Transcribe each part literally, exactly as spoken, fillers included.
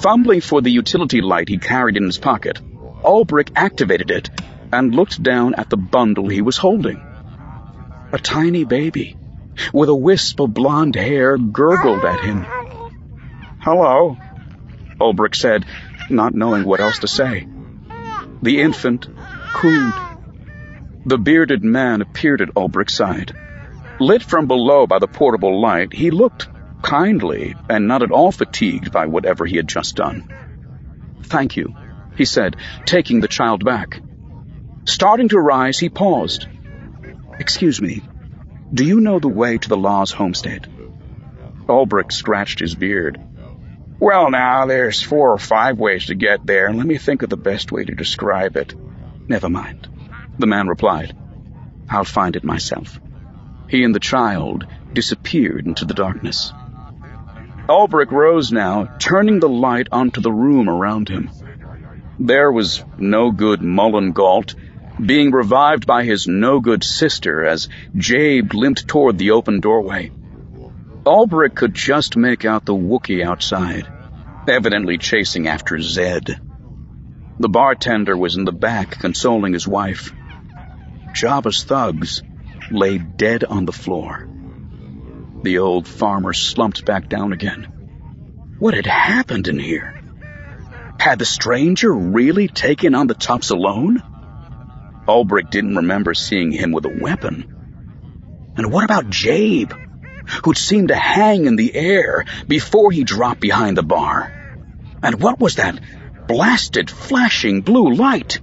Fumbling for the utility light he carried in his pocket, Ulbrich activated it and looked down at the bundle he was holding. A tiny baby, with a wisp of blonde hair, gurgled at him. "Hello," Ulbrich said, not knowing what else to say. The infant cooed. The bearded man appeared at Ulbrich's side. Lit from below by the portable light, he looked kindly and not at all fatigued by whatever he had just done. "Thank you," he said, taking the child back. Starting to rise, he paused. "Excuse me, do you know the way to the Laws homestead?" Ulbrich scratched his beard. "Well, now, there's four or five ways to get there, and let me think of the best way to describe it." "Never mind," the man replied. "I'll find it myself." He and the child disappeared into the darkness. Ulbrich rose now, turning the light onto the room around him. There was no-good Mullen Galt, being revived by his no-good sister as Jabe limped toward the open doorway. Ulbrich could just make out the Wookiee outside, evidently chasing after Zed. The bartender was in the back, consoling his wife. Jabba's thugs lay dead on the floor. The old farmer slumped back down again. What had happened in here? Had the stranger really taken on the Tufts alone? Ulbrich didn't remember seeing him with a weapon. And what about Jabe, who'd seemed to hang in the air before he dropped behind the bar? And what was that blasted, flashing blue light?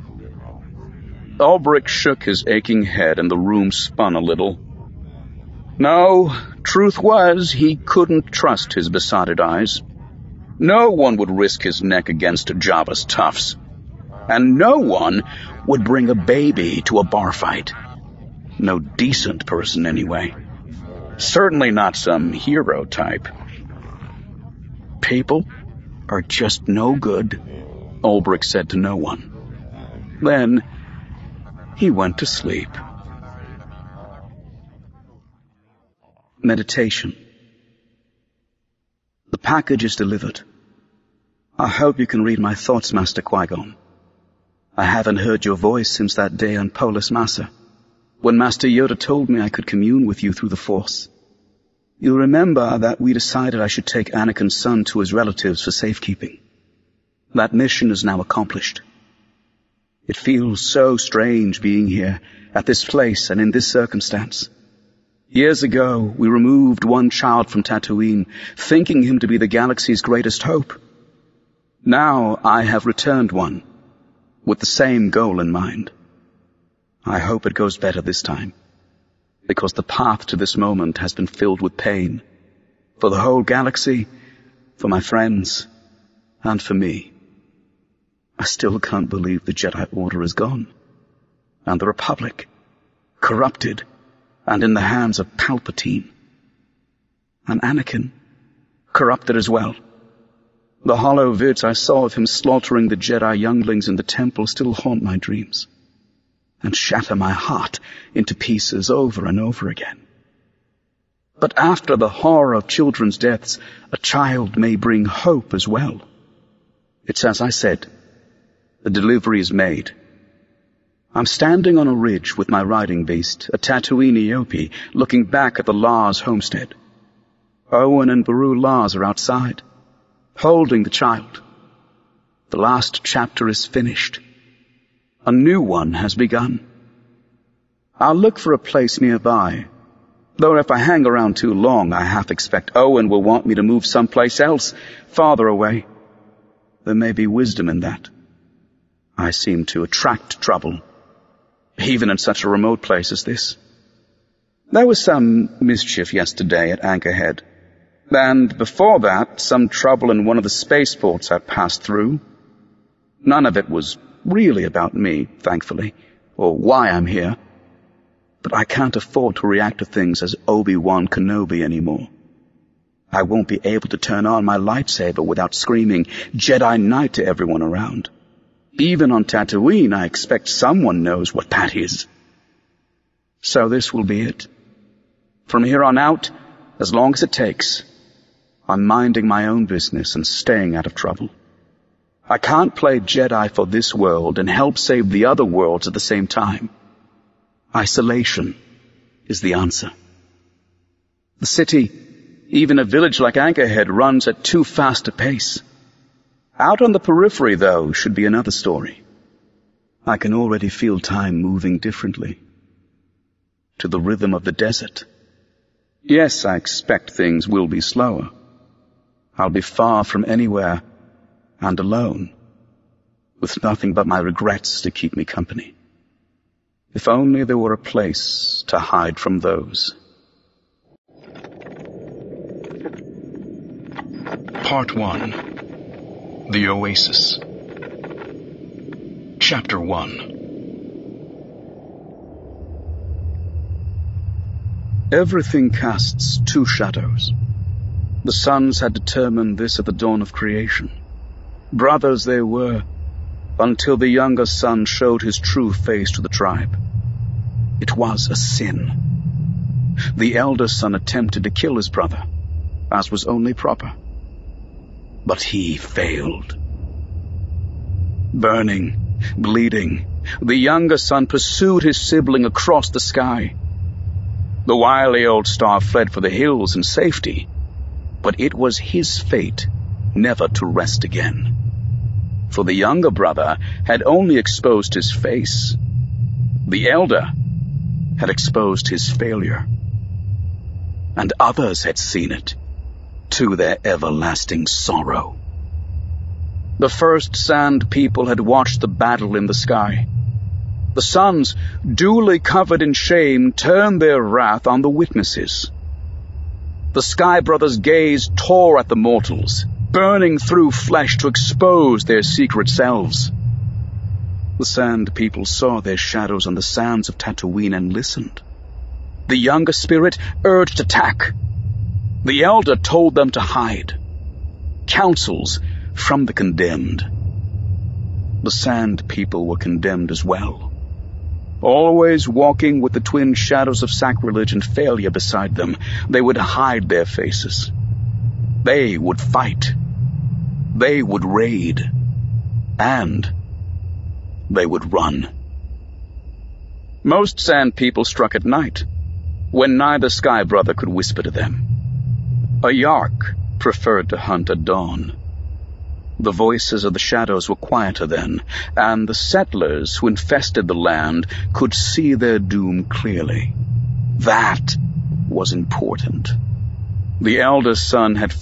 Ulbrich shook his aching head and the room spun a little. No, truth was, he couldn't trust his besotted eyes. No one would risk his neck against Jabba's Tufts. And no one would bring a baby to a bar fight. No decent person, anyway. Certainly not some hero type. People are just no good, Ulbrich said to no one. Then he went to sleep. Meditation. The package is delivered. I hope you can read my thoughts, Master Qui-Gon. I haven't heard your voice since that day on Polis Massa, when Master Yoda told me I could commune with you through the Force. You'll remember that we decided I should take Anakin's son to his relatives for safekeeping. That mission is now accomplished. It feels so strange being here, at this place and in this circumstance. Years ago, we removed one child from Tatooine, thinking him to be the galaxy's greatest hope. Now I have returned one, with the same goal in mind. I hope it goes better this time, because the path to this moment has been filled with pain, for the whole galaxy, for my friends, and for me. I still can't believe the Jedi Order is gone, and the Republic, corrupted, and in the hands of Palpatine. And Anakin, corrupted as well. The hollow vids I saw of him slaughtering the Jedi younglings in the temple still haunt my dreams, and shatter my heart into pieces over and over again. But after the horror of children's deaths, a child may bring hope as well. It's as I said, the delivery is made. I'm standing on a ridge with my riding beast, a Tatooine Eope, looking back at the Lars homestead. Owen and Beru Lars are outside, holding the child. The last chapter is finished. A new one has begun. I'll look for a place nearby, though if I hang around too long, I half expect Owen will want me to move someplace else, farther away. There may be wisdom in that. I seem to attract trouble, even in such a remote place as this. There was some mischief yesterday at Anchorhead, and before that, some trouble in one of the spaceports I passed through. None of it was really about me, thankfully, or why I'm here. But I can't afford to react to things as Obi-Wan Kenobi anymore. I won't be able to turn on my lightsaber without screaming Jedi Knight to everyone around. Even on Tatooine, I expect someone knows what that is. So this will be it. From here on out, as long as it takes, I'm minding my own business and staying out of trouble. I can't play Jedi for this world and help save the other worlds at the same time. Isolation is the answer. The city, even a village like Anchorhead, runs at too fast a pace. Out on the periphery, though, should be another story. I can already feel time moving differently. To the rhythm of the desert. Yes, I expect things will be slower. I'll be far from anywhere and alone, with nothing but my regrets to keep me company. If only there were a place to hide from those. Part one. The Oasis. Chapter one. Everything casts two shadows. The sons had determined this at the dawn of creation. Brothers they were, until the younger son showed his true face to the tribe. It was a sin. The elder son attempted to kill his brother, as was only proper. But he failed. Burning, bleeding, the younger son pursued his sibling across the sky. The wily old star fled for the hills in safety, but it was his fate never to rest again. For the younger brother had only exposed his face. The elder had exposed his failure. And others had seen it, to their everlasting sorrow. The first Sand People had watched the battle in the sky. The sons, duly covered in shame, turned their wrath on the witnesses. The Sky Brothers' gaze tore at the mortals, burning through flesh to expose their secret selves. The Sand People saw their shadows on the sands of Tatooine and listened. The younger spirit urged attack. The elder told them to hide. Counsels from the condemned. The Sand People were condemned as well. Always walking with the twin shadows of sacrilege and failure beside them, they would hide their faces. They would fight. They would raid. And they would run. Most Sand People struck at night, when neither Sky Brother could whisper to them. A Yark preferred to hunt at dawn. The voices of the shadows were quieter then, and the settlers who infested the land could see their doom clearly. That was important. The elder son had